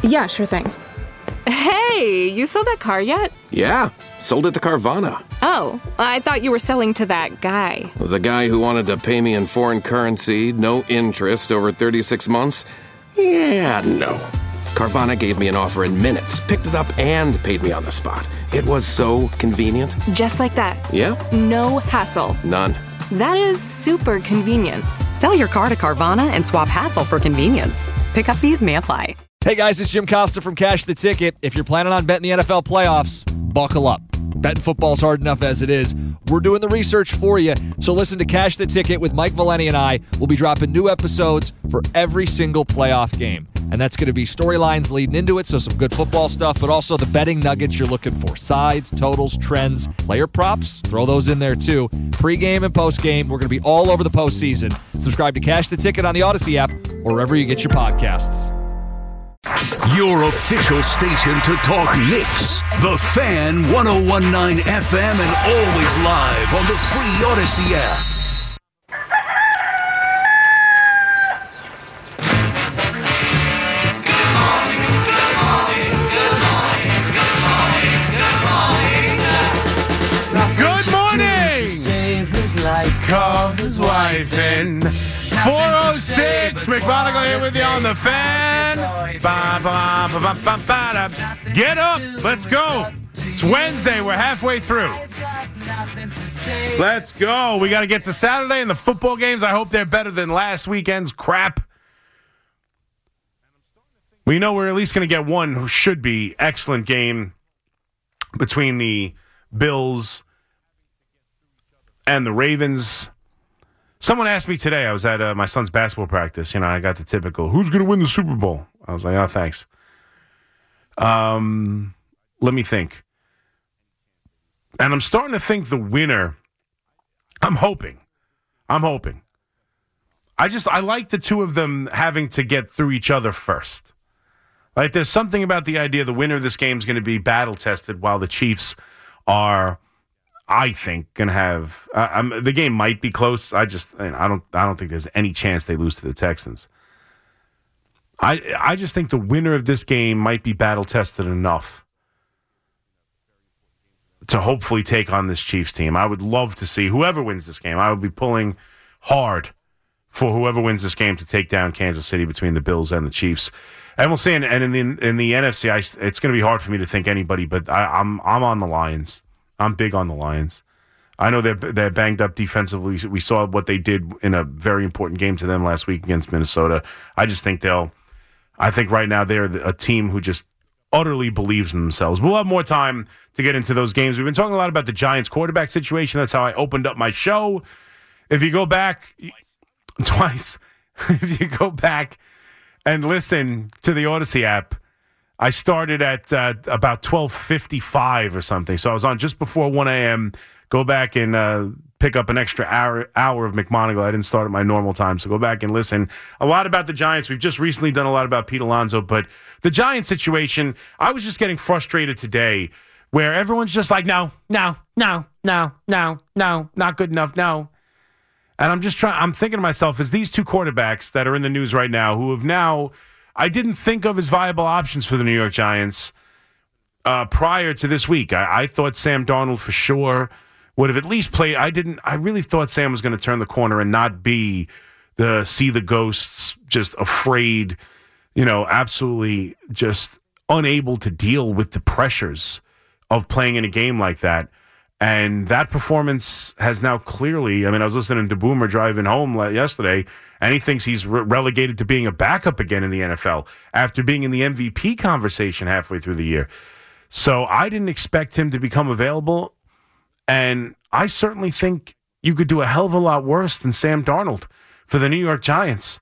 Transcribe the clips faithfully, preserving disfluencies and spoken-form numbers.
Yeah, sure thing. Hey, you sold that car yet? Yeah, sold it to Carvana. Oh, I thought you were selling to that guy. The guy who wanted to pay me in foreign currency, no interest, over thirty-six months? Yeah, no. Carvana gave me an offer in minutes, picked it up, and paid me on the spot. It was so convenient. Just like that. Yep. No hassle. None. That is super convenient. Sell your car to Carvana and swap hassle for convenience. Pickup fees may apply. Hey guys, it's Jim Costa from Cash the Ticket. If you're planning on betting the N F L playoffs, buckle up. Betting football's hard enough as it is. We're doing the research for you, so listen to Cash the Ticket with Mike Valeni and I. We'll be dropping new episodes for every single playoff game. And that's going to be storylines leading into it, so some good football stuff, but also the betting nuggets you're looking for. Sides, totals, trends, player props, throw those in there too. Pre-game and post-game, we're going to be all over the postseason. Subscribe to Cash the Ticket on the Odyssey app or wherever you get your podcasts. Your official station to talk Knicks. The Fan, one oh one point nine F M, and always live on the free Odyssey app. Good morning! Save his life, call his wife in. four oh six, McMonagle here with you on the Fan. Ba, ba, ba, ba, ba, ba, da. Get up, let's go. It's Wednesday, we're halfway through. Let's go. We got to get to Saturday and the football games. I hope they're better than last weekend's crap. We know we're at least going to get one who should be excellent game between the Bills and the Ravens. Someone asked me today, I was at uh, my son's basketball practice, you know, I got the typical, who's going to win the Super Bowl? I was like, oh, thanks. Um, let me think. And I'm starting to think the winner, I'm hoping, I'm hoping. I just, I like the two of them having to get through each other first. Like, there's something about the idea the winner of this game is going to be battle-tested while the Chiefs are, I think, going to have uh, um, the game might be close. I just I don't I don't think there's any chance they lose to the Texans. I I just think the winner of this game might be battle tested enough to hopefully take on this Chiefs team. I would love to see whoever wins this game. I would be pulling hard for whoever wins this game to take down Kansas City between the Bills and the Chiefs. And we'll see. And, and in the in the N F C, I, it's going to be hard for me to think anybody, but I, I'm I'm on the Lions. I'm big on the Lions. I know they're, they're banged up defensively. We saw what they did in a very important game to them last week against Minnesota. I just think they'll – I think right now they're a team who just utterly believes in themselves. We'll have more time to get into those games. We've been talking a lot about the Giants quarterback situation. That's how I opened up my show. If you go back – twice. If you go back and listen to the Odyssey app, I started at uh, about twelve fifty-five or something. So I was on just before one a.m. Go back and uh, pick up an extra hour hour of McMonagle. I didn't start at my normal time, so go back and listen. A lot about the Giants. We've just recently done a lot about Pete Alonso, but the Giants situation, I was just getting frustrated today where everyone's just like, no, no, no, no, no, no, not good enough, no. And I'm just trying, I'm thinking to myself, is these two quarterbacks that are in the news right now who have now, I didn't think of as viable options for the New York Giants uh, prior to this week. I, I thought Sam Darnold for sure would have at least played. I didn't, I really thought Sam was going to turn the corner and not be the see the ghosts, just afraid, you know, absolutely just unable to deal with the pressures of playing in a game like that. And that performance has now clearly, I mean, I was listening to Boomer driving home yesterday, and he thinks he's re- relegated to being a backup again in the N F L after being in the M V P conversation halfway through the year. So I didn't expect him to become available, and I certainly think you could do a hell of a lot worse than Sam Darnold for the New York Giants.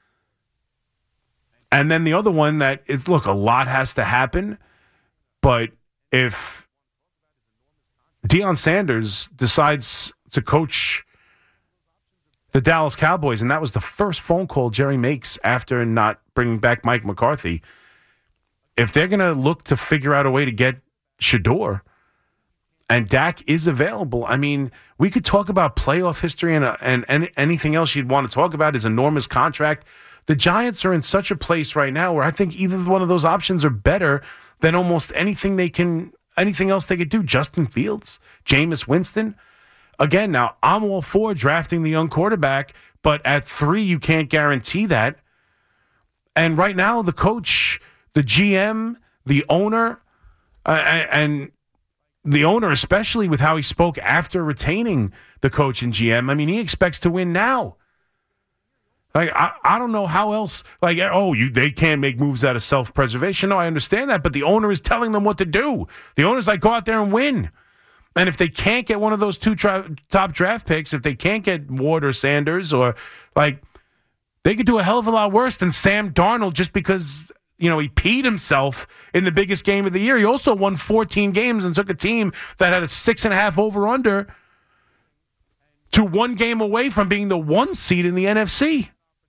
And then the other one that, is, look, a lot has to happen, but if Deion Sanders decides to coach the Dallas Cowboys, and that was the first phone call Jerry makes after not bringing back Mike McCarthy, if they're going to look to figure out a way to get Shador and Dak is available, I mean, we could talk about playoff history and, uh, and, and anything else you'd want to talk about, his enormous contract. the Giants are in such a place right now where I think either one of those options are better than almost anything they can, anything else they could do. Justin Fields, Jameis Winston. Again, now I'm all for drafting the young quarterback, but at three, you can't guarantee that. And right now, the coach, the G M, the owner, uh, and the owner, especially with how he spoke after retaining the coach and G M, I mean, he expects to win now. Like, I, I don't know how else, like, oh, you they can't make moves out of self-preservation. No, I understand that, but the owner is telling them what to do. The owner's like, go out there and win. And if they can't get one of those two tra- top draft picks, if they can't get Ward or Sanders, or, like, they could do a hell of a lot worse than Sam Darnold just because, you know, he peed himself in the biggest game of the year. He also won fourteen games and took a team that had a six and a half over-under to one game away from being the one seed in the N F C.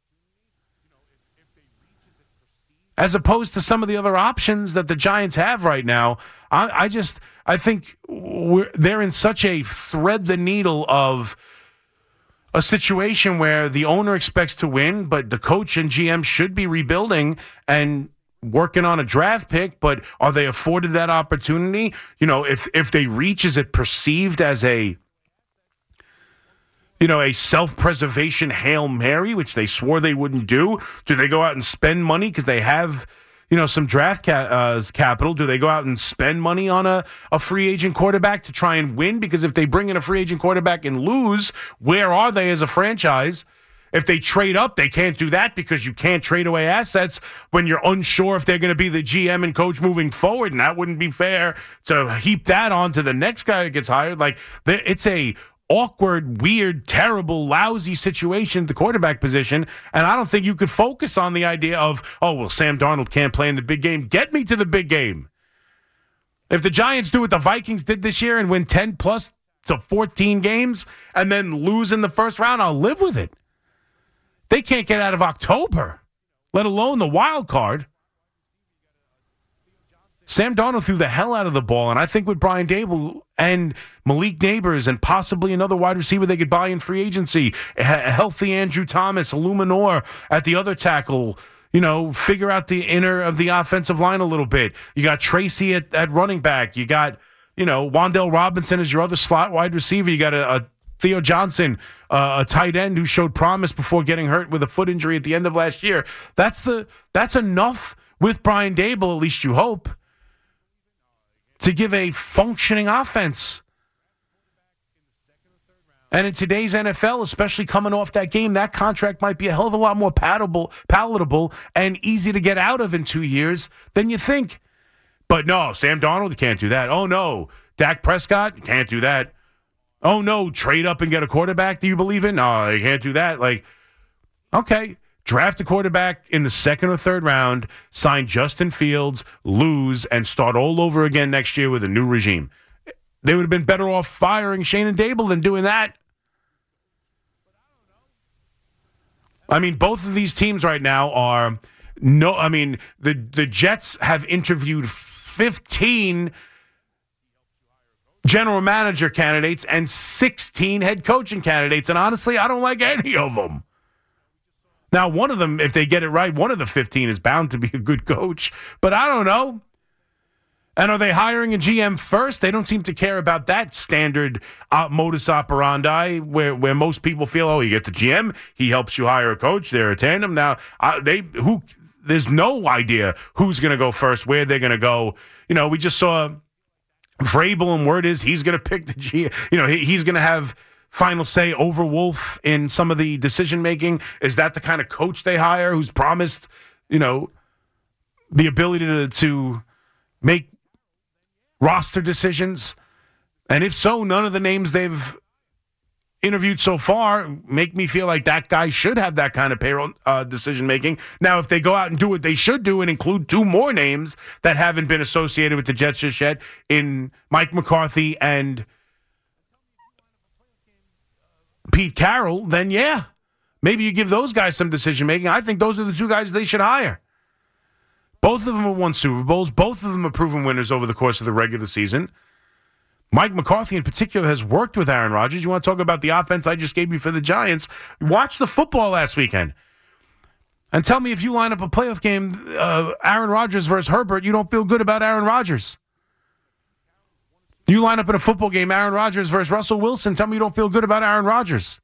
As opposed to some of the other options that the Giants have right now, I, I just I think we're, they're in such a thread the needle of a situation where the owner expects to win, but the coach and G M should be rebuilding and working on a draft pick. But are they afforded that opportunity? You know, if if they reach, is it perceived as a you know, a self-preservation Hail Mary, which they swore they wouldn't do? Do they go out and spend money because they have, you know, some draft ca- uh, capital? Do they go out and spend money on a, a free agent quarterback to try and win? Because if they bring in a free agent quarterback and lose, where are they as a franchise? If they trade up, they can't do that because you can't trade away assets when you're unsure if they're going to be the G M and coach moving forward, and that wouldn't be fair to heap that on to the next guy that gets hired. Like, it's a awkward, weird, terrible, lousy situation at the quarterback position, and I don't think you could focus on the idea of, oh, well, Sam Darnold can't play in the big game. Get me to the big game. If the Giants do what the Vikings did this year and win ten plus to fourteen games and then lose in the first round, I'll live with it. They can't get out of October, let alone the wild card. Sam Darnold threw the hell out of the ball, and I think with Brian Daboll and Malik Neighbors and possibly another wide receiver they could buy in free agency, a healthy Andrew Thomas, Illuminor at the other tackle, you know, figure out the inner of the offensive line a little bit. You got Tracy at, at running back. You got, you know, Wan'Dale Robinson as your other slot wide receiver. You got a, a Theo Johnson, uh, a tight end who showed promise before getting hurt with a foot injury at the end of last year. That's the that's enough with Brian Daboll, at least you hope, to give a functioning offense. And in today's N F L, especially coming off that game, that contract might be a hell of a lot more palatable, palatable and easy to get out of in two years than you think. But no, Sam Darnold, you can't do that. Oh, no, Dak Prescott, you can't do that. Oh, no, trade up and get a quarterback, do you believe in? No, you can't do that. Like, okay. Draft a quarterback in the second or third round, sign Justin Fields, lose, and start all over again next year with a new regime. They would have been better off firing Shane and Daboll than doing that. I mean, both of these teams right now are no. I mean, the the Jets have interviewed fifteen general manager candidates and sixteen head coaching candidates, and honestly, I don't like any of them. Now, one of them, if they get it right, one of the fifteen is bound to be a good coach. But I don't know. And are they hiring a G M first? They don't seem to care about that standard uh, modus operandi where, where most people feel, oh, you get the G M, he helps you hire a coach, they're a tandem. Now, uh, they who there's no idea who's going to go first, where they're going to go. You know, we just saw Vrabel, and word is he's going to pick the G M. You know, he, he's going to have final say over Wolf in some of the decision-making. Is that the kind of coach they hire who's promised, you know, the ability to, to make roster decisions? And if so, none of the names they've interviewed so far make me feel like that guy should have that kind of payroll uh, decision-making. Now, if they go out and do what they should do and include two more names that haven't been associated with the Jets just yet in Mike McCarthy and Pete Carroll, then yeah, maybe you give those guys some decision-making. I think those are the two guys they should hire. Both of them have won Super Bowls. Both of them have proven winners over the course of the regular season. Mike McCarthy in particular has worked with Aaron Rodgers. You want to talk about the offense I just gave you for the Giants? Watch the football last weekend. And tell me if you line up a playoff game, uh, Aaron Rodgers versus Herbert, you don't feel good about Aaron Rodgers. You line up in a football game, Aaron Rodgers versus Russell Wilson, tell me you don't feel good about Aaron Rodgers.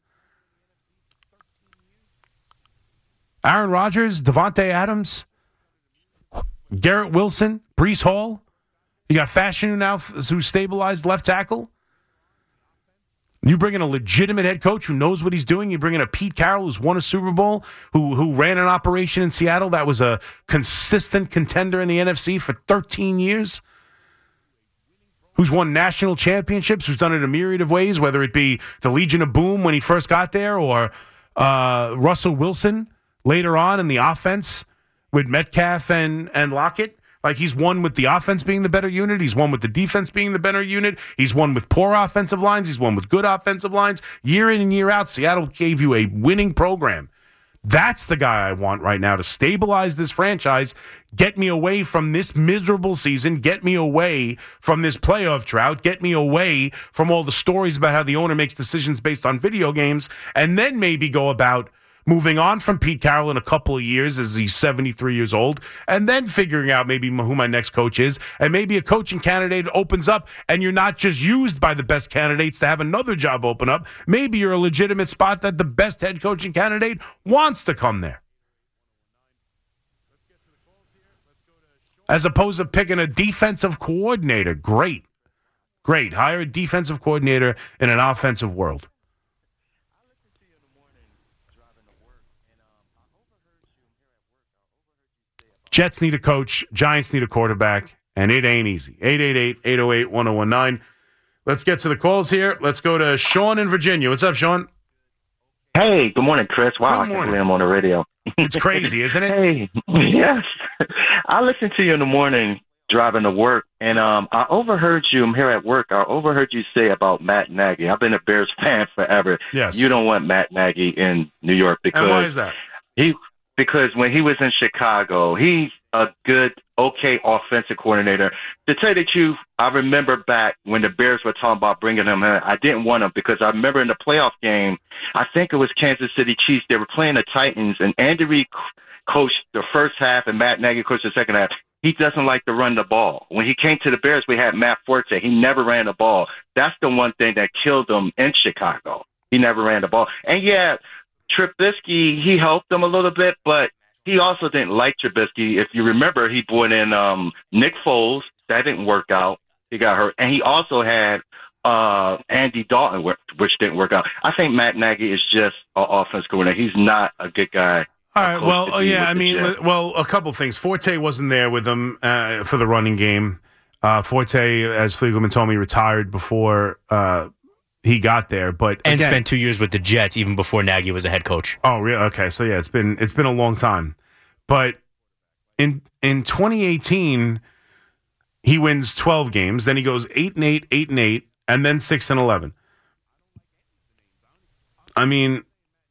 Aaron Rodgers, Devontae Adams, Garrett Wilson, Breece Hall. You got Fashanu now, who's stabilized left tackle. You bring in a legitimate head coach who knows what he's doing. You bring in a Pete Carroll who's won a Super Bowl, who who ran an operation in Seattle that was a consistent contender in the N F C for thirteen years, who's won national championships, who's done it a myriad of ways, whether it be the Legion of Boom when he first got there or uh, Russell Wilson later on in the offense with Metcalf and, and Lockett. Like, he's won with the offense being the better unit. He's won with the defense being the better unit. He's won with poor offensive lines. He's won with good offensive lines. Year in and year out, Seattle gave you a winning program. That's the guy I want right now to stabilize this franchise, get me away from this miserable season, get me away from this playoff drought, get me away from all the stories about how the owner makes decisions based on video games, and then maybe go about moving on from Pete Carroll in a couple of years as he's seventy-three years old, and then figuring out maybe who my next coach is, and maybe a coaching candidate opens up and you're not just used by the best candidates to have another job open up. Maybe you're a legitimate spot that the best head coaching candidate wants to come there. As opposed to picking a defensive coordinator. Great. Great. Hire a defensive coordinator in an offensive world. Jets need a coach. Giants need a quarterback. And it ain't easy. eight eight eight, eight oh eight, one oh one nine. Let's get to the calls here. Let's go to Sean in Virginia. What's up, Sean? Hey, good morning, Chris. Wow, Good I morning. can't believe I'm on the radio. It's crazy, isn't it? Hey, yes. I listen to you in the morning driving to work, and um, I overheard you, I'm here at work, I overheard you say about Matt Nagy. I've been a Bears fan forever. Yes. You don't want Matt Nagy in New York because And why is that? he because when he was in Chicago, he's a good, okay offensive coordinator. To tell you the truth, I remember back when the Bears were talking about bringing him in. I didn't want him because I remember in the playoff game, I think it was Kansas City Chiefs. They were playing the Titans, and Andy Reid coached the first half, and Matt Nagy coached the second half. He doesn't like to run the ball. When he came to the Bears, we had Matt Forte. He never ran the ball. That's the one thing that killed him in Chicago. He never ran the ball. And, yeah, Trubisky, he helped them a little bit, but he also didn't like Trubisky. If you remember, he brought in um, Nick Foles. That didn't work out. He got hurt. And he also had uh, Andy Dalton, which didn't work out. I think Matt Nagy is just an offense coordinator. He's not a good guy. All right, well, uh, yeah, I mean, well, a couple things. Forte wasn't there with him uh, for the running game. Uh, Forte, as Fliegelman told me, retired before uh, he got there, but and again, spent two years with the Jets even before Nagy was a head coach. Oh, really? Okay, so yeah, it's been it's been a long time. But in in twenty eighteen, he wins twelve games. Then he goes eight and eight, eight and eight, and then six and eleven. I mean,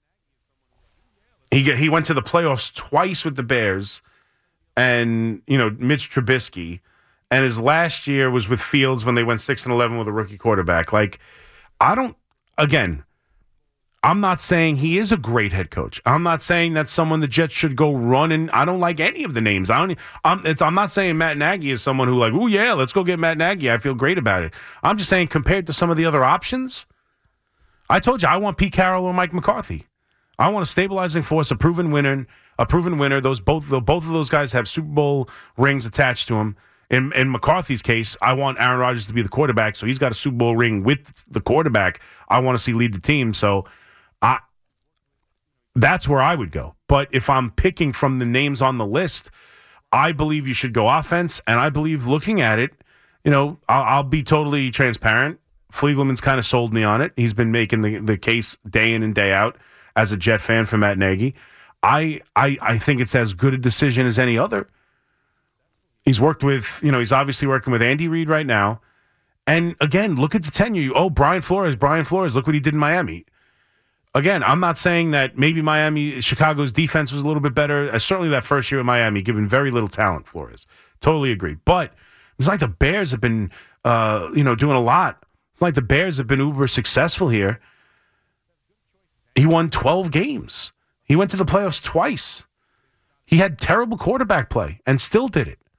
he he went to the playoffs twice with the Bears, and you know Mitch Trubisky, and his last year was with Fields when they went six and eleven with a rookie quarterback. Like, I don't. Again, I'm not saying he is a great head coach. I'm not saying that's someone the Jets should go run, and I don't like any of the names. I don't. I'm, it's, I'm not saying Matt Nagy is someone who like, oh yeah, let's go get Matt Nagy. I feel great about it. I'm just saying compared to some of the other options, I told you I want Pete Carroll or Mike McCarthy. I want a stabilizing force, a proven winner, a proven winner. Those both both of those guys have Super Bowl rings attached to them. In in McCarthy's case, I want Aaron Rodgers to be the quarterback, so he's got a Super Bowl ring with the quarterback. I want to see lead the team. So, I that's where I would go. But if I'm picking from the names on the list, I believe you should go offense, and I believe looking at it, you know, I'll, I'll be totally transparent. Fliegelman's kind of sold me on it. He's been making the, the case day in and day out as a Jet fan for Matt Nagy. I, I I think it's as good a decision as any other. He's worked with, you know, he's obviously working with Andy Reid right now. And again, look at the tenure. Oh, Brian Flores, Brian Flores, look what he did in Miami. Again, I'm not saying that maybe Miami, Chicago's defense was a little bit better. Uh, certainly that first year in Miami, given very little talent, Flores. Totally agree. But it's like the Bears have been, uh, you know, doing a lot. It's like the Bears have been uber successful here. He won twelve games. He went to the playoffs twice. He had terrible quarterback play and still did it.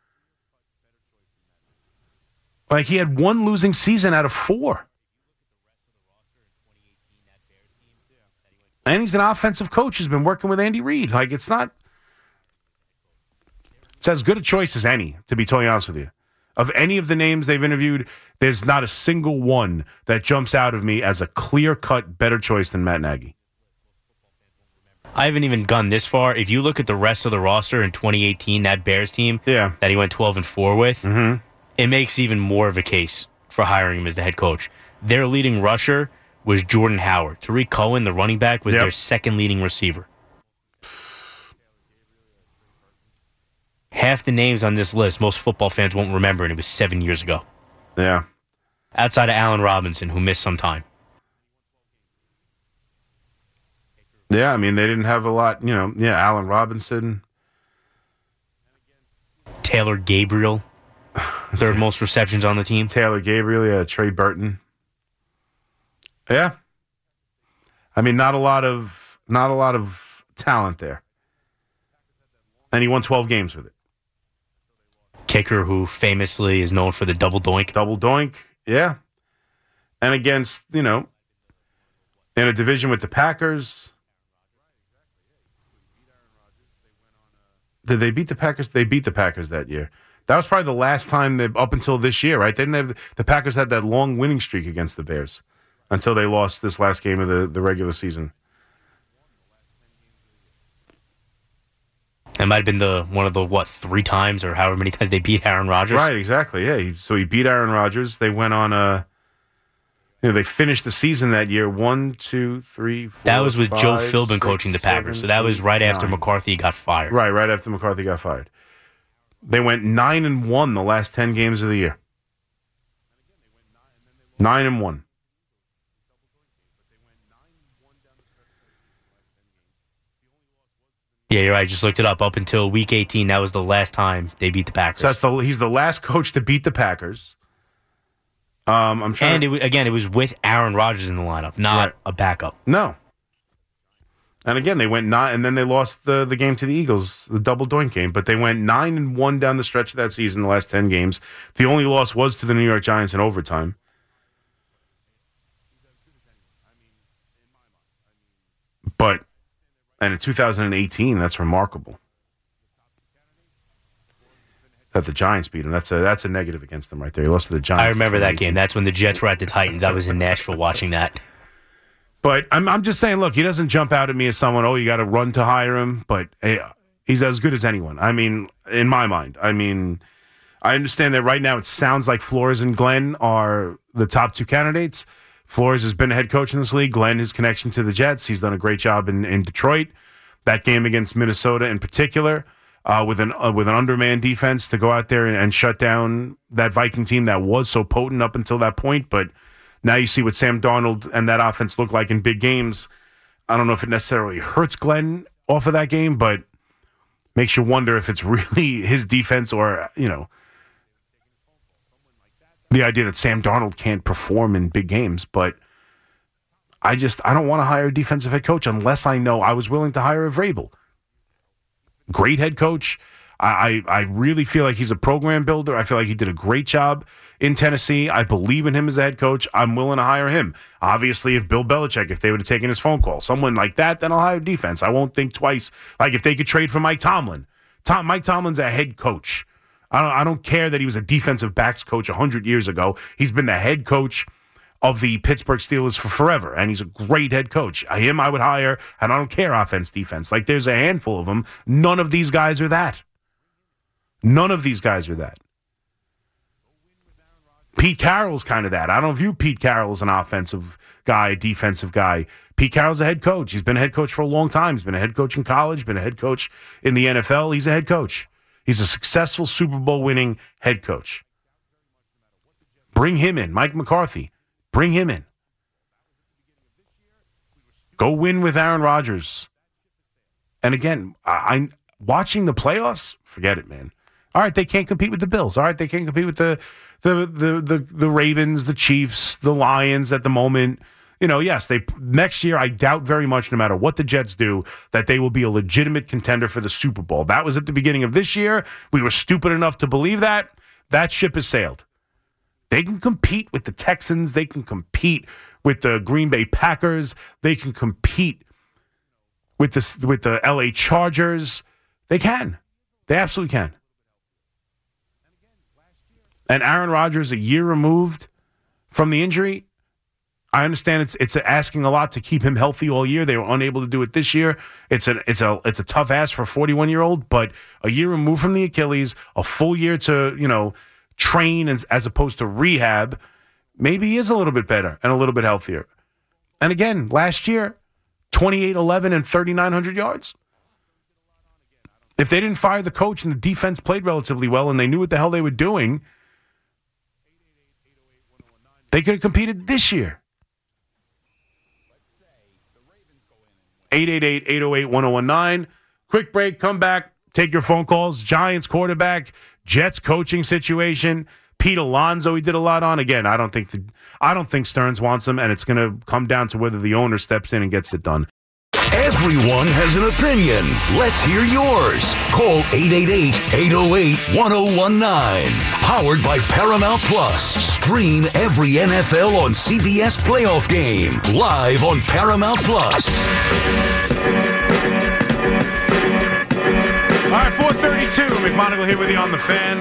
Like, he had one losing season out of four. And he's an offensive coach who's been working with Andy Reid. Like, it's not... It's as good a choice as any, to be totally honest with you. Of any of the names they've interviewed, there's not a single one that jumps out of me as a clear-cut better choice than Matt Nagy. I haven't even gone this far. If you look at the rest of the roster in twenty eighteen, that Bears team yeah. that he went twelve and four with, mm-hmm. it makes even more of a case for hiring him as the head coach. Their leading rusher was Jordan Howard. Tariq Cohen, the running back, was yep. their second leading receiver. Half the names on this list, most football fans won't remember, and it was seven years ago. Yeah. Outside of Allen Robinson, who missed some time. Yeah, I mean, they didn't have a lot, you know, yeah, Allen Robinson. Taylor Gabriel, third most receptions on the team. Taylor Gabriel, yeah, Trey Burton. Yeah. I mean, not a lot of, not a lot of talent there. And he won twelve games with it. Kicker, who famously is known for the double doink. Double doink, yeah. And against, you know, in a division with the Packers. Did they beat the Packers? They beat the Packers that year. That was probably the last time they, up until this year, right? They didn't have, the Packers had that long winning streak against the Bears until they lost this last game of the, the regular season. It might have been the one of the, what, three times or however many times they beat Aaron Rodgers? Right, exactly. Yeah, he, so he beat Aaron Rodgers. They went on a, you know, they finished the season that year one, two, three, four. That was with five, Joe Philbin six, coaching the Packers. seven, So that was right eight, after nine. McCarthy got fired. Right, right after McCarthy got fired. They went nine and one the last ten games of the year. Nine and one. Yeah, you're right. I just looked it up. Up until week eighteen, that was the last time they beat the Packers. So that's the he's the last coach to beat the Packers. Um, I'm trying. And to, it, wa- again, it was with Aaron Rodgers in the lineup, not Right. a backup. No. And again, they went nine, and then they lost the, the game to the Eagles, the double doink game. But they went nine and one down the stretch of that season, the last ten games. The only loss was to the New York Giants in overtime. But, and in two thousand eighteen, that's remarkable that the Giants beat them. That's a that's a negative against them right there. He lost to the Giants. I remember that in game. That's when the Jets were at the Titans. I was in Nashville watching that. But I'm I'm just saying, look, he doesn't jump out at me as someone, oh, you got to run to hire him. But hey, he's as good as anyone. I mean, in my mind. I mean, I understand that right now it sounds like Flores and Glenn are the top two candidates. Flores has been a head coach in this league. Glenn, his connection to the Jets. He's done a great job in, in Detroit. That game against Minnesota in particular, uh, with an uh, with an undermanned defense to go out there and, and shut down that Viking team that was so potent up until that point. But now you see what Sam Darnold and that offense look like in big games. I don't know if it necessarily hurts Glenn off of that game, but makes you wonder if it's really his defense or, you know, the idea that Sam Darnold can't perform in big games. But I just, I don't want to hire a defensive head coach unless I know I was willing to hire a Vrabel. Great head coach. I, I, I really feel like he's a program builder. I feel like he did a great job in Tennessee. I believe in him as a head coach. I'm willing to hire him. Obviously, if Bill Belichick, if they would have taken his phone call, someone like that, then I'll hire defense. I won't think twice. Like if they could trade for Mike Tomlin. Tom, Mike Tomlin's a head coach. I don't, I don't care that he was a defensive backs coach one hundred years ago. He's been the head coach of the Pittsburgh Steelers for forever, and he's a great head coach. Him I would hire, and I don't care offense, defense. Like there's a handful of them. None of these guys are that. None of these guys are that. Pete Carroll's kind of that. I don't view Pete Carroll as an offensive guy, a defensive guy. Pete Carroll's a head coach. He's been a head coach for a long time. He's been a head coach in college, been a head coach in the N F L. He's a head coach. He's a successful Super Bowl winning head coach. Bring him in. Mike McCarthy. Bring him in. Go win with Aaron Rodgers. And again, I, I watching the playoffs, forget it, man. All right, they can't compete with the Bills. All right, they can't compete with the the the the, the Ravens, the Chiefs, the Lions at the moment. you know, yes, they next year, I doubt very much, no matter what the Jets do, that they will be a legitimate contender for the Super Bowl. That was at the beginning of this year. We were stupid enough to believe that. That ship has sailed. They can compete with the Texans. They can compete with the Green Bay Packers. They can compete with the, with the L A Chargers. They can. They absolutely can. And Aaron Rodgers, a year removed from the injury, I understand it's it's asking a lot to keep him healthy all year. They were unable to do it this year. It's a it's a it's a tough ask for a forty-one-year-old, but a year removed from the Achilles, a full year to, you know, train as, as opposed to rehab, maybe he is a little bit better and a little bit healthier. And again, last year, twenty-eight eleven and thirty-nine hundred yards. If they didn't fire the coach and the defense played relatively well and they knew what the hell they were doing, they could have competed this year. eight eight eight, eight oh eight, one oh one nine. Quick break, come back, take your phone calls. Giants quarterback, Jets coaching situation. Pete Alonso, he did a lot on. Again, I don't think the, I don't think Stearns wants him, and it's going to come down to whether the owner steps in and gets it done. Everyone has an opinion. Let's hear yours. Call eight eight eight, eight oh eight, one oh one nine. Powered by Paramount Plus. Stream every N F L on C B S Playoff Game. Live on Paramount Plus. All right, four thirty-two. McMonagle here with you on The Fan.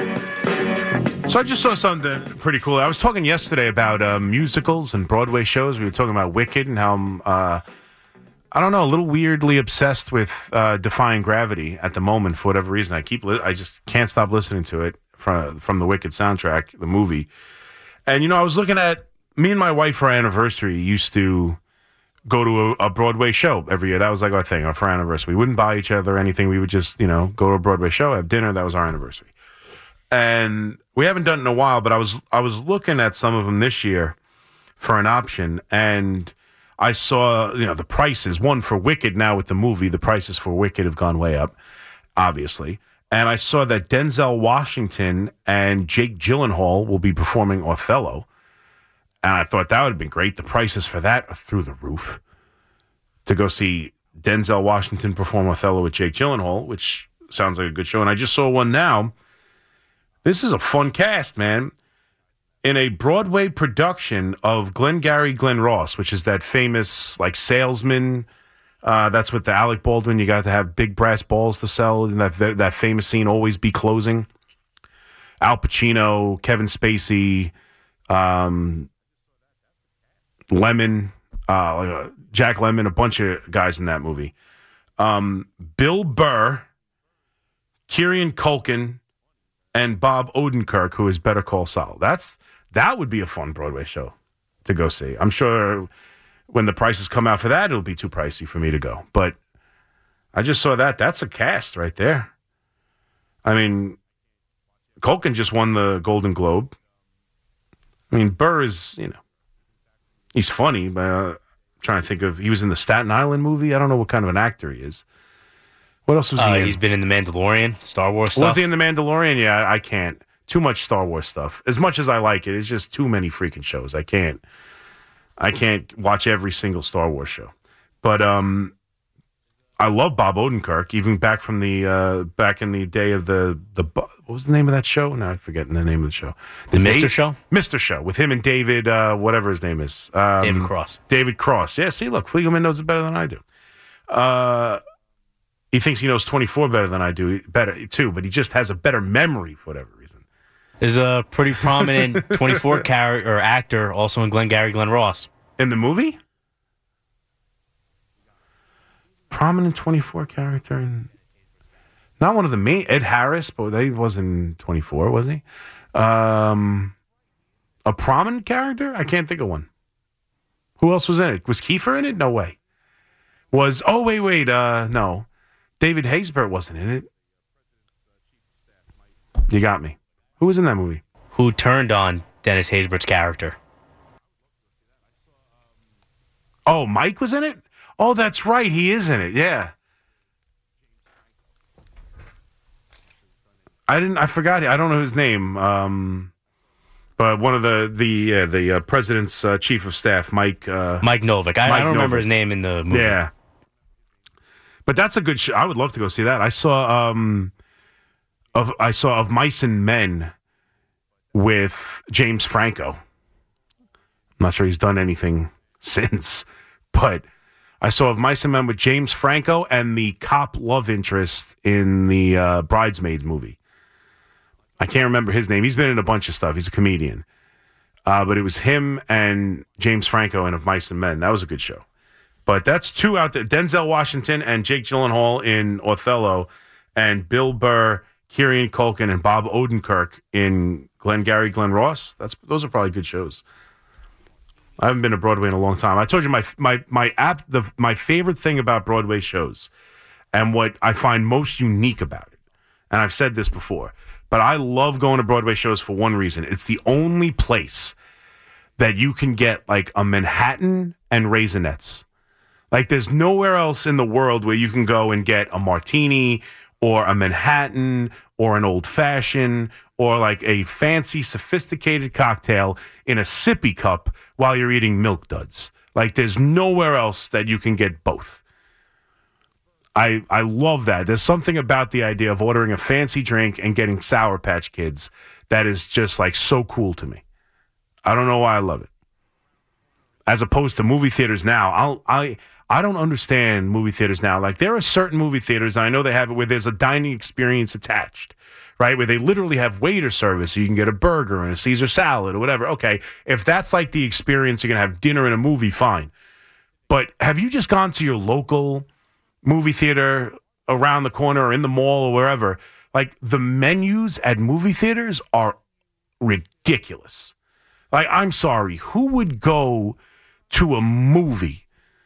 So I just saw something pretty cool. I was talking yesterday about uh, musicals and Broadway shows. We were talking about Wicked and how I'm, uh, I don't know, a little weirdly obsessed with uh, Defying Gravity at the moment for whatever reason. I keep, li- I just can't stop listening to it from from the Wicked soundtrack, the movie. And you know, I was looking at me and my wife for our anniversary used to go to a, a Broadway show every year. That was like our thing, our for our anniversary. We wouldn't buy each other anything. We would just, you know, go to a Broadway show, have dinner. That was our anniversary. And we haven't done it in a while, but I was I was looking at some of them this year for an option, and I saw, you know, the prices. One for Wicked now with the movie, the prices for Wicked have gone way up, obviously. And I saw that Denzel Washington and Jake Gyllenhaal will be performing Othello. And I thought that would have been great. The prices for that are through the roof. To go see Denzel Washington perform Othello with Jake Gyllenhaal, which sounds like a good show. And I just saw one now. This is a fun cast, man. In a Broadway production of Glengarry Glen Ross, which is that famous, like, salesman. Uh, that's with the Alec Baldwin. You got to have big brass balls to sell. And that, that famous scene, Always Be Closing. Al Pacino, Kevin Spacey, um, Lemon, uh, Jack Lemmon, a bunch of guys in that movie. Um, Bill Burr, Kieran Culkin, and Bob Odenkirk, who is Better Call Saul. That's that would be a fun Broadway show to go see. I'm sure when the prices come out for that, it'll be too pricey for me to go. But I just saw that. That's a cast right there. I mean, Culkin just won the Golden Globe. I mean, Burr is, you know, he's funny, but uh, I'm trying to think of, he was in the Staten Island movie. I don't know what kind of an actor he is. What else was he uh, in? He's been in The Mandalorian, Star Wars stuff. Was he in The Mandalorian? Yeah, I can't. Too much Star Wars stuff. As much as I like it, it's just too many freaking shows. I can't. I can't watch every single Star Wars show. But um, I love Bob Odenkirk, even back from the uh, back in the day of the the what was the name of that show? No, I'm forgetting the name of the show. The, the Mister Dave, Show. Mister Show with him and David, uh, whatever his name is. Um, David Cross. David Cross. Yeah. See, look, Fliegelman knows it better than I do. Uh. He thinks he knows twenty-four better than I do, better too, but he just has a better memory for whatever reason. There's a pretty prominent twenty-four character or actor also in Glengarry Glen Ross. In the movie? Prominent twenty-four character. In, not one of the main, Ed Harris, but he wasn't twenty-four, was he? Um, a prominent character? I can't think of one. Who else was in it? Was Kiefer in it? No way. Was, oh, wait, wait, uh, no. David Haysbert wasn't in it. You got me. Who was in that movie? Who turned on Dennis Haysbert's character? Oh, Mike was in it? Oh, that's right. He is in it. Yeah. I didn't. I forgot. I don't know his name. Um, But one of the the uh, the uh, president's uh, chief of staff, Mike uh, Mike Novick. I, Mike I don't remember Novick. his name in the movie. Yeah. But that's a good show. I would love to go see that. I saw um of I saw Of Mice and Men with James Franco. I'm not sure he's done anything since, but I saw Of Mice and Men with James Franco and the cop love interest in the uh, Bridesmaids movie. I can't remember his name. He's been in a bunch of stuff. He's a comedian. Uh, but it was him and James Franco in Of Mice and Men. That was a good show. But that's two out there. Denzel Washington and Jake Gyllenhaal in Othello, and Bill Burr, Kieran Culkin, and Bob Odenkirk in Glengarry Glen Ross. That's those are probably good shows. I haven't been to Broadway in a long time. I told you my my my app the my favorite thing about Broadway shows, and what I find most unique about it. And I've said this before, but I love going to Broadway shows for one reason. It's the only place that you can get like a Manhattan and Raisinets. Like, there's nowhere else in the world where you can go and get a martini or a Manhattan or an old fashioned or like a fancy, sophisticated cocktail in a sippy cup while you're eating Milk Duds. Like, there's nowhere else that you can get both. I I love that. There's something about the idea of ordering a fancy drink and getting Sour Patch Kids that is just like so cool to me. I don't know why I love it. As opposed to movie theaters now, I'll I. I don't understand movie theaters now. Like, there are certain movie theaters, and I know they have it, where there's a dining experience attached, right? Where they literally have waiter service, so you can get a burger and a Caesar salad or whatever. Okay, if that's like the experience, you're going to have dinner and a movie, fine. But have you just gone to your local movie theater around the corner or in the mall or wherever? Like, the menus at movie theaters are ridiculous. Like, I'm sorry, who would go to a movie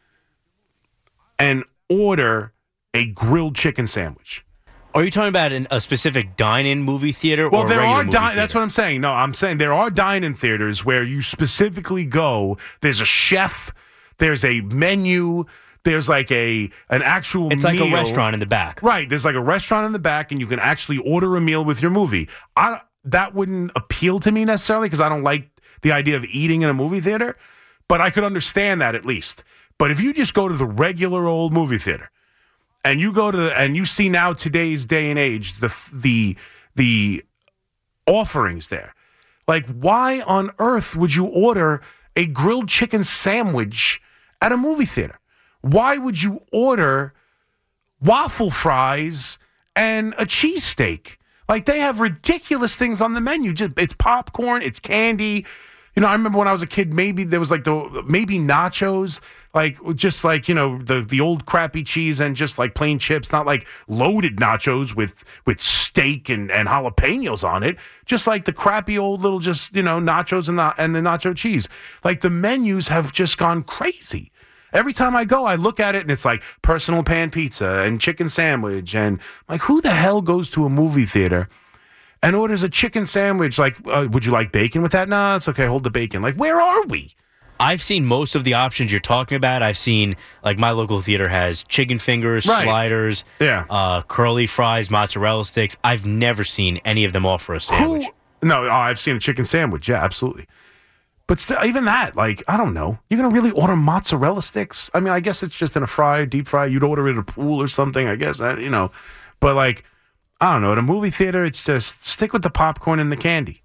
and order a grilled chicken sandwich? Are you talking about an, a specific dine-in movie theater? Well, or there a are movie dine. theater? That's what I'm saying. No, I'm saying there are dine-in theaters where you specifically go. There's a chef. There's a menu. There's like a an actual. It's like meal. a restaurant in the back, right? There's like a restaurant in the back, and you can actually order a meal with your movie. I that wouldn't appeal to me necessarily because I don't like the idea of eating in a movie theater, but I could understand that at least. But if you just go to the regular old movie theater and you go to the, and you see now today's day and age, the the the offerings there, like, why on earth would you order a grilled chicken sandwich at a movie theater? Why would you order waffle fries and a cheesesteak? Like, they have ridiculous things on the menu. Just it's popcorn, it's candy. You know, I remember when I was a kid, maybe there was like the maybe nachos, like just like, you know, the the old crappy cheese and just like plain chips, not like loaded nachos with with steak and, and jalapenos on it. Just like the crappy old little just, you know, nachos and the, and the nacho cheese. Like, the menus have just gone crazy. Every time I go, I look at it and it's like personal pan pizza and chicken sandwich. And like, who the hell goes to a movie theater and orders a chicken sandwich? Like, uh, would you like bacon with that? No, it's okay. Hold the bacon. Like, where are we? I've seen most of the options you're talking about. I've seen, like, my local theater has chicken fingers, Right. sliders, Yeah. uh, curly fries, mozzarella sticks. I've never seen any of them offer a sandwich. Who? No, oh, I've seen a chicken sandwich. Yeah, absolutely. But still, even that, like, I don't know. You're going to really order mozzarella sticks? I mean, I guess it's just in a fry, deep fry. You'd order it at a pool or something, I guess, I, you know. But, like, I don't know. At a movie theater, it's just stick with the popcorn and the candy.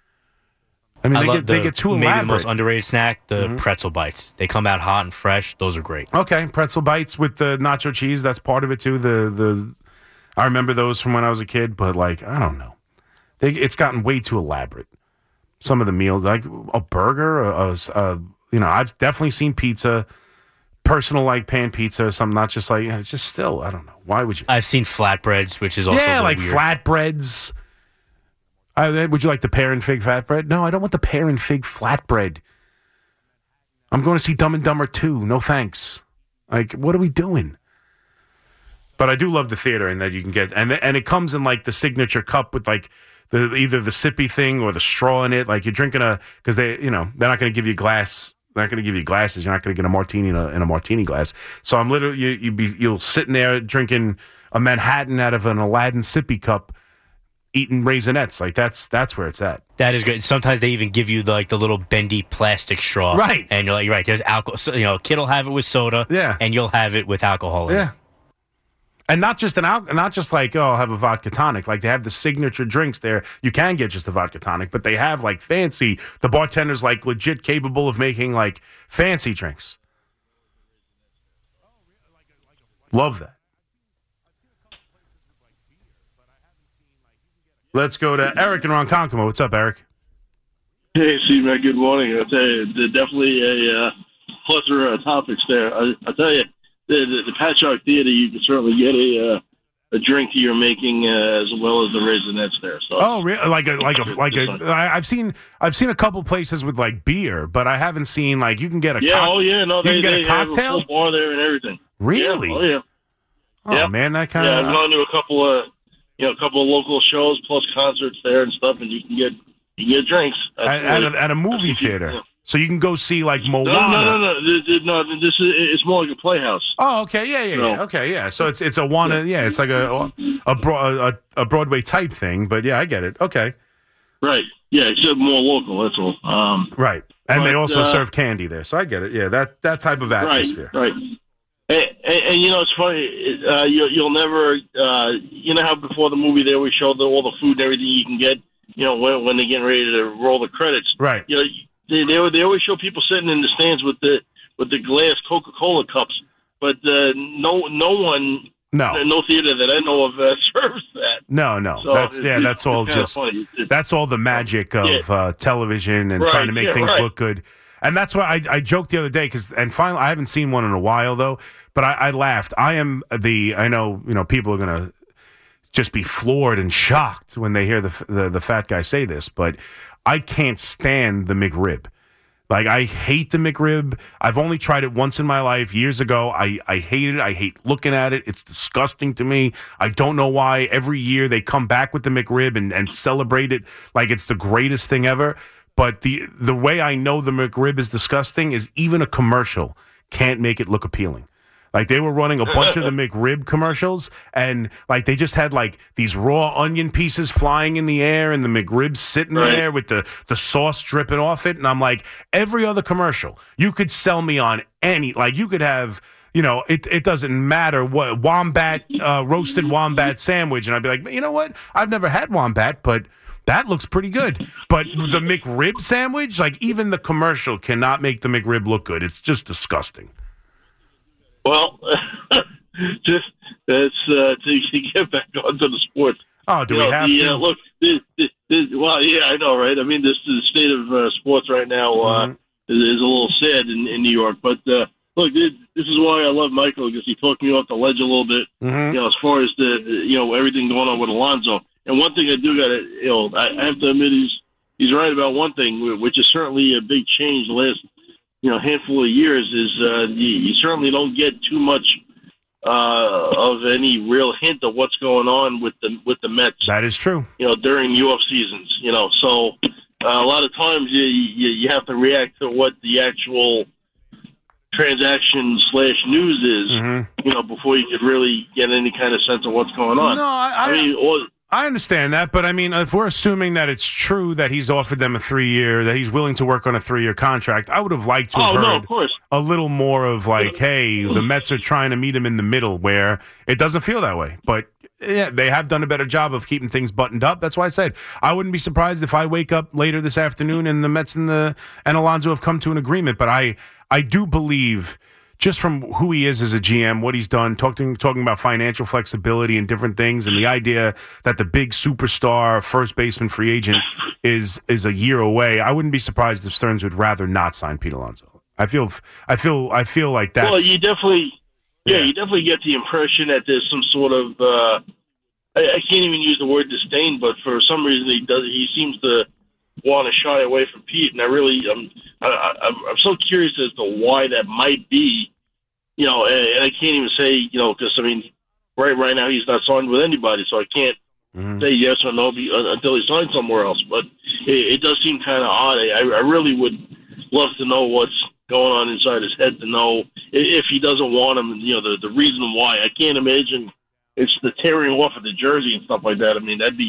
I mean, I they, love get, the, they get too maybe elaborate. the most underrated snack, the Mhm. pretzel bites. They come out hot and fresh. Those are great. Okay, pretzel bites with the nacho cheese. That's part of it, too. The the I remember those from when I was a kid, but, like, I don't know. They, it's gotten way too elaborate. Some of the meals, like a burger, a, a, a, you know, I've definitely seen pizza, personal like pan pizza or something, not just like, it's just still, I don't know. Why would you? I've seen flatbreads, which is also yeah, a like weird. flatbreads. I, would you like the pear and fig flatbread? No, I don't want the pear and fig flatbread. I'm going to see Dumb and Dumber two. No thanks. Like, what are we doing? But I do love the theater and that you can get, and and it comes in like the signature cup with like the either the sippy thing or the straw in it. Like, you're drinking a, because they, you know, they're not going to give you glass. They're not going to give you glasses. You're not going to get a martini in a, in a martini glass. So I'm literally, you, you be, you'll sitting there drinking a Manhattan out of an Aladdin sippy cup eating Raisinets. Like that's that's where it's at. That is good. Sometimes they even give you the, like the little bendy plastic straw, right? And you're like, you're right. There's alcohol. So, you know, a kid will have it with soda, yeah, and you'll have it with alcohol. In yeah. it. And not just an al- not just like, oh, I'll have a vodka tonic. Like they have the signature drinks there. You can get just a vodka tonic, but they have like fancy. The bartender's like legit capable of making like fancy drinks. Love that. Let's go to Eric in Ronkonkoma. What's up, Eric? Hey, Steve, man. Good morning. I'll tell you, there's definitely a uh, plethora of topics there. I, I'll tell you, the, the, the Patchogue Theater, you can certainly get a uh, a drink you're making uh, as well as the Raisinets there. So, oh, really? Like a like a like a. I, I've seen I've seen a couple places with like beer, but I haven't seen like you can get a yeah. co- Oh, yeah. No, you they, can get they a cocktail have a full bar there and everything. Really? Yeah. Oh, yeah. Oh yeah. man, that kind of. Yeah, I've gone to a couple of you know a couple of local shows plus concerts there and stuff, and you can get you can get drinks at, at, a, at a movie theater. Yeah. So you can go see like Moana. No, no, no, no. This, no, this is it's more like a playhouse. Oh, okay, yeah, yeah, yeah. Okay, yeah. So it's it's a one, yeah, yeah it's like a a, a a Broadway type thing, but yeah, I get it. Okay, right, yeah, it's just more local. That's all. Um, right, and but, they also uh, serve candy there, so I get it. Yeah, that that type of atmosphere. Right, right. And, and, and you know, it's funny. Uh, you, you'll never, uh, you know how before the movie they always showed the, all the food and everything you can get. You know, when when they're getting ready to roll the credits. Right. You know. They, they they always show people sitting in the stands with the with the glass Coca-Cola cups, but uh, no no one no no theater that I know of uh, serves that. No, no, so that's yeah, it's, that's all it's just that's all the magic of yeah. uh, television and right, trying to make yeah, things right. look good. And that's why I, I joked the other day because and finally I haven't seen one in a while though, but I, I laughed. I am the I know you know people are gonna just be floored and shocked when they hear the the, the fat guy say this, but I can't stand the McRib. Like, I hate the McRib. I've only tried it once in my life years ago. I, I hate it. I hate looking at it. It's disgusting to me. I don't know why every year they come back with the McRib and, and celebrate it like it's the greatest thing ever. But the the way I know the McRib is disgusting is even a commercial can't make it look appealing. Like, they were running a bunch of the McRib commercials, and, like, they just had, like, these raw onion pieces flying in the air and the McRib sitting right. there with the, the sauce dripping off it. And I'm like, every other commercial, you could sell me on any, like, you could have, you know, it, it doesn't matter what, wombat, uh, roasted wombat sandwich. And I'd be like, you know what? I've never had wombat, but that looks pretty good. But the McRib sandwich, like, even the commercial cannot make the McRib look good. It's just disgusting. Well, just it's uh, to, to get back onto the sports. Oh, do you we know, have the, to? Uh, look, this, this, this, well, yeah, I know, right? I mean, this the state of uh, sports right now uh, mm-hmm. is, is a little sad in, in New York. But uh, look, this, this is why I love Michael, because he talked me off the ledge a little bit. Mm-hmm. You know, as far as the, the you know everything going on with Alonso. And one thing I do got to, you know, I, I have to admit he's he's right about one thing, which is certainly a big change the last you know handful of years. Is uh, you, you certainly don't get too much. Uh, of any real hint of what's going on with the with the Mets. That is true. You know, during the off seasons. You know, so uh, a lot of times you, you you have to react to what the actual transaction slash news is. Mm-hmm. You know, before you could really get any kind of sense of what's going on. No, I, I, I mean. All, I understand that, but I mean, if we're assuming that it's true that he's offered them a three-year, that he's willing to work on a three-year contract, I would have liked to have oh, heard no, of course. a little more of like, hey, the Mets are trying to meet him in the middle, where it doesn't feel that way. But yeah, they have done a better job of keeping things buttoned up. That's why I said I wouldn't be surprised if I wake up later this afternoon and the Mets and the and Alonso have come to an agreement. But I I do believe. Just from who he is as a G M, what he's done, talking talking about financial flexibility and different things, and the idea that the big superstar first baseman free agent is is a year away, I wouldn't be surprised if Stearns would rather not sign Pete Alonso. I feel I feel I feel like that's well, you definitely yeah, yeah. you definitely get the impression that there's some sort of uh, I, I can't even use the word disdain, but for some reason he does he seems to want to shy away from Pete, and I really I'm I, I'm I'm so curious as to why that might be. You know, and, and I can't even say, you know, because, I mean, right right now he's not signed with anybody, so I can't mm-hmm. say yes or no be, uh, until he signs somewhere else. But it, it does seem kind of odd. I, I really would love to know what's going on inside his head to know if he doesn't want him, you know, the, the reason why. I can't imagine it's the tearing off of the jersey and stuff like that. I mean, that'd be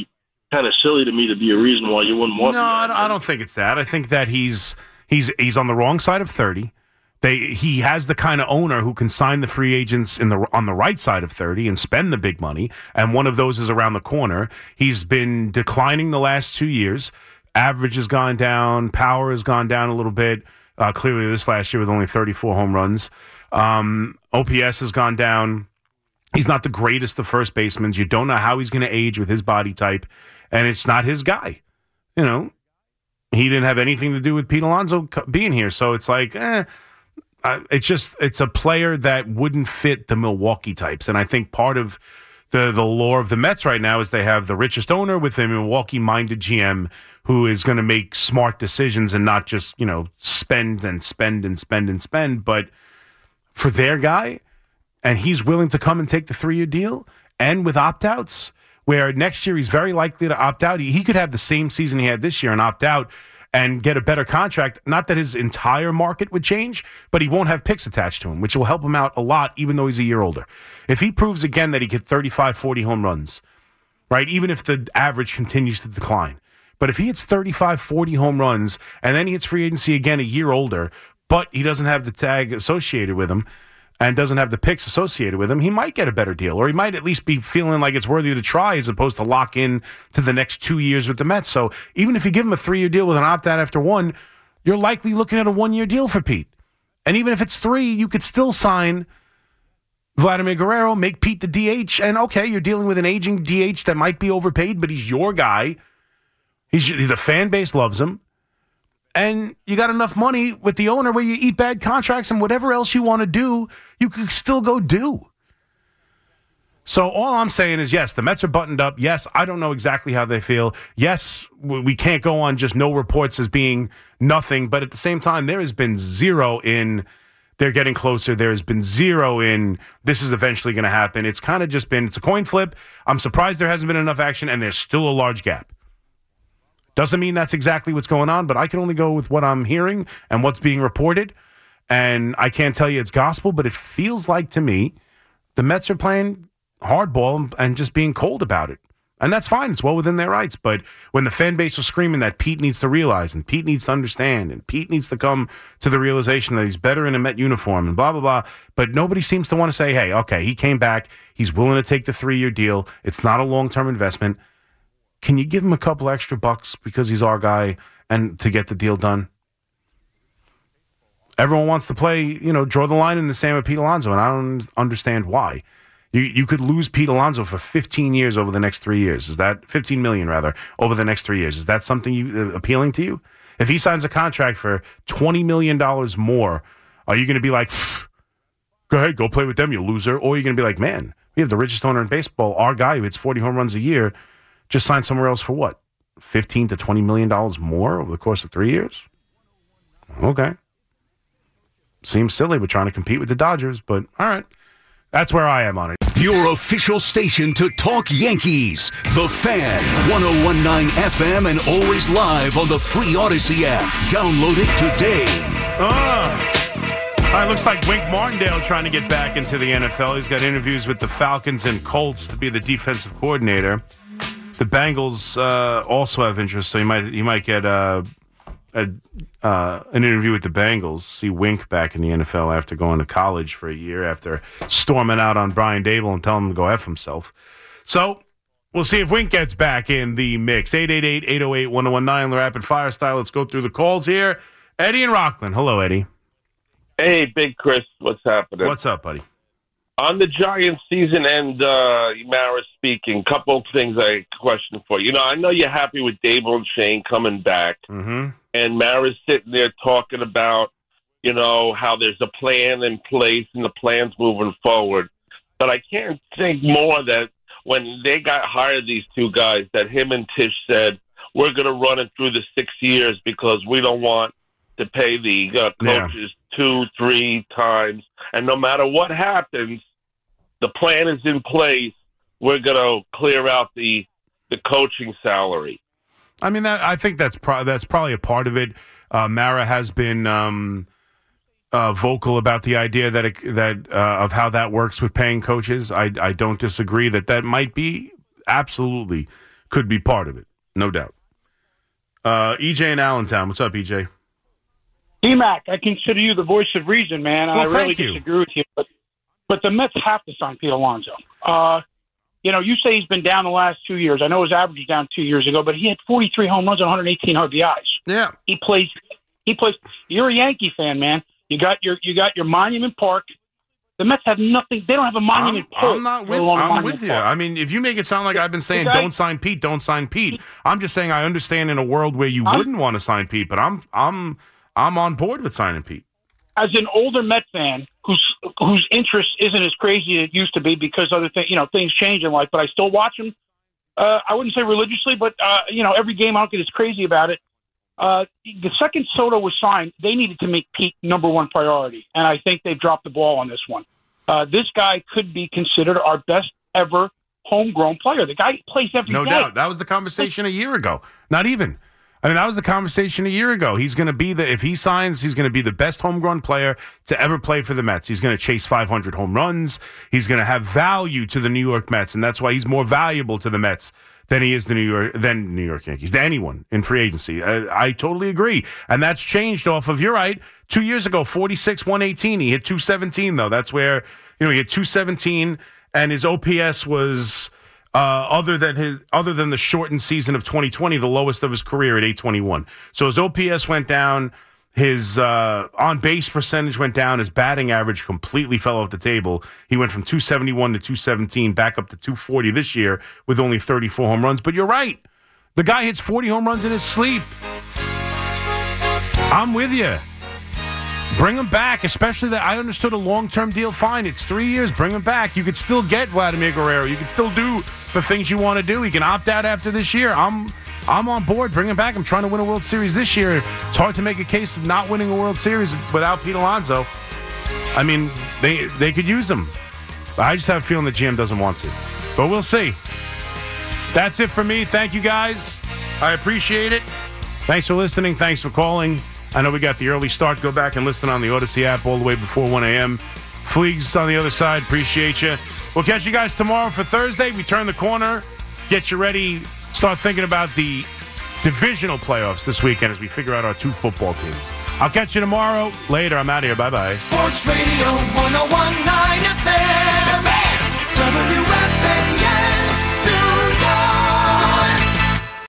kind of silly to me to be a reason why you wouldn't want. No, I don't, I don't think it's that. I think that he's he's he's on the wrong side of thirty. They he has the kind of owner who can sign the free agents in the on the right side of thirty and spend the big money, and one of those is around the corner. He's been declining the last two years. Average has gone down. Power has gone down a little bit. Uh, clearly, this last year with only thirty-four home runs. Um, O P S has gone down. He's not the greatest of first basemen. You don't know how he's going to age with his body type, and it's not his guy. You know, he didn't have anything to do with Pete Alonso being here, so it's like, eh. Uh, it's just it's a player that wouldn't fit the Milwaukee types, and I think part of the the lore of the Mets right now is they have the richest owner with a Milwaukee-minded G M who is going to make smart decisions and not just, you know, spend and spend and spend and spend, but for their guy, and he's willing to come and take the three-year deal, and with opt-outs, where next year he's very likely to opt out. He, he could have the same season he had this year and opt out and get a better contract. Not that his entire market would change, but he won't have picks attached to him, which will help him out a lot, even though he's a year older. If he proves again that he get thirty-five, forty home runs, right, even if the average continues to decline, but if he hits thirty-five, forty home runs, and then he hits free agency again a year older, but he doesn't have the tag associated with him and doesn't have the picks associated with him, he might get a better deal, or he might at least be feeling like it's worthy to try as opposed to lock in to the next two years with the Mets. So even if you give him a three-year deal with an opt-out after one, you're likely looking at a one-year deal for Pete. And even if it's three, you could still sign Vladimir Guerrero, make Pete the D H, and okay, you're dealing with an aging D H that might be overpaid, but he's your guy. He's the fan base loves him. And you got enough money with the owner where you eat bad contracts and whatever else you want to do, you can still go do. So all I'm saying is, yes, the Mets are buttoned up. Yes, I don't know exactly how they feel. Yes, we can't go on just no reports as being nothing. But at the same time, there has been zero in they're getting closer. There has been zero in this is eventually going to happen. It's kind of just been, it's a coin flip. I'm surprised there hasn't been enough action, and there's still a large gap. Doesn't mean that's exactly what's going on, but I can only go with what I'm hearing and what's being reported. And I can't tell you it's gospel, but it feels like to me the Mets are playing hardball and just being cold about it. And that's fine. It's well within their rights. But when the fan base was screaming that Pete needs to realize and Pete needs to understand and Pete needs to come to the realization that he's better in a Met uniform and blah, blah, blah. But nobody seems to want to say, hey, okay, he came back. He's willing to take the three-year deal. It's not a long-term investment. Can you give him a couple extra bucks because he's our guy and to get the deal done? Everyone wants to play, you know, draw the line in the sand with Pete Alonso, and I don't understand why. You you could lose Pete Alonso for fifteen years over the next three years. Is that fifteen million rather over the next three years? Is that something you uh, appealing to you? If he signs a contract for twenty million dollars more, are you going to be like, go ahead, go play with them, you loser? Or are you going to be like, man, we have the richest owner in baseball, our guy who hits forty home runs a year, just signed somewhere else for what? fifteen to twenty million dollars more over the course of three years? Okay. Seems silly. We're trying to compete with the Dodgers, but all right. That's where I am on it. Your official station to talk Yankees. The Fan, one oh one point nine F M, and always live on the free Odyssey app. Download it today. Uh, all right, looks like Wink Martindale trying to get back into the N F L. He's got interviews with the Falcons and Colts to be the defensive coordinator. The Bengals uh, also have interest, so you might you might get uh, a, uh, an interview with the Bengals. See Wink back in the N F L after going to college for a year, after storming out on Brian Dable and telling him to go F himself. So we'll see if Wink gets back in the mix. eight eight eight, eight oh eight, one oh one nine, the rapid fire style. Let's go through the calls here. Eddie and Rockland. Hello, Eddie. Hey, Big Chris. What's happening? What's up, buddy? On the Giants season and uh, Maris speaking, couple of things I question for you. You know, I know you're happy with Dable and Shane coming back, mm-hmm. and Maris sitting there talking about, you know, how there's a plan in place and the plan's moving forward. But I can't think more that when they got hired, these two guys, that him and Tisch said, we're going to run it through the six years because we don't want to pay the uh, coaches yeah. two, three times. And no matter what happens, the plan is in place. We're going to clear out the the coaching salary. I mean, that, I think that's pro- that's probably a part of it. Uh, Mara has been um, uh, vocal about the idea that it, that uh, of how that works with paying coaches. I I don't disagree that that might be absolutely could be part of it, no doubt. Uh, E J in Allentown. What's up, E J? D-Mac, I consider you the voice of reason, man. Well, I really thank you. disagree with you. But, but the Mets have to sign Pete Alonso. Uh, you know, you say he's been down the last two years. I know his average was down two years ago, but he had forty-three home runs and one hundred eighteen R B Is. Yeah. He plays he plays you're a Yankee fan, man. You got your you got your Monument Park. The Mets have nothing. They don't have a Monument I'm, Park. I'm not with. I'm with you. I mean, if you make it sound like I've been saying Okay. don't sign Pete, don't sign Pete. I'm just saying I understand in a world where you I'm, wouldn't want to sign Pete, but I'm I'm I'm on board with signing Pete. As an older Met fan whose whose interest isn't as crazy as it used to be because other things, you know, things change in life, but I still watch them. Uh, I wouldn't say religiously, but uh, you know, every game I don't get as crazy about it. Uh, the second Soto was signed, they needed to make Pete number one priority, and I think they've dropped the ball on this one. Uh, this guy could be considered our best ever homegrown player. The guy plays every No day. doubt. That was the conversation a year ago. Not even. I mean, that was the conversation a year ago. He's going to be the, if he signs, he's going to be the best homegrown player to ever play for the Mets. He's going to chase five hundred home runs. He's going to have value to the New York Mets, and that's why he's more valuable to the Mets than he is the New York than New York Yankees, than anyone in free agency. I, I totally agree, and that's changed off of. You're right. Two years ago, forty-six, one eighteen. He hit two seventeen though. That's where you know he hit two seventeen, and his O P S was uh, other than his other than the shortened season of twenty twenty, the lowest of his career at eight twenty-one. So his O P S went down. His uh, on-base percentage went down. His batting average completely fell off the table. He went from two seventy-one to two seventeen, back up to two forty this year with only thirty-four home runs. But you're right. The guy hits forty home runs in his sleep. I'm with you. Bring him back, especially that I understood a long-term deal. Fine, it's three years. Bring him back. You could still get Vladimir Guerrero. You can still do the things you want to do. He can opt out after this year. I'm I'm on board. Bring him back. I'm trying to win a World Series this year. It's hard to make a case of not winning a World Series without Pete Alonso. I mean, they they could use him. I just have a feeling the G M doesn't want to. But we'll see. That's it for me. Thank you, guys. I appreciate it. Thanks for listening. Thanks for calling. I know we got the early start. Go back and listen on the Odyssey app all the way before one a.m. Fleegs on the other side. Appreciate you. We'll catch you guys tomorrow for Thursday. We turn the corner. Get you ready. Start thinking about the divisional playoffs this weekend as we figure out our two football teams. I'll catch you tomorrow. Later. I'm out of here. Bye-bye. Sports Radio one oh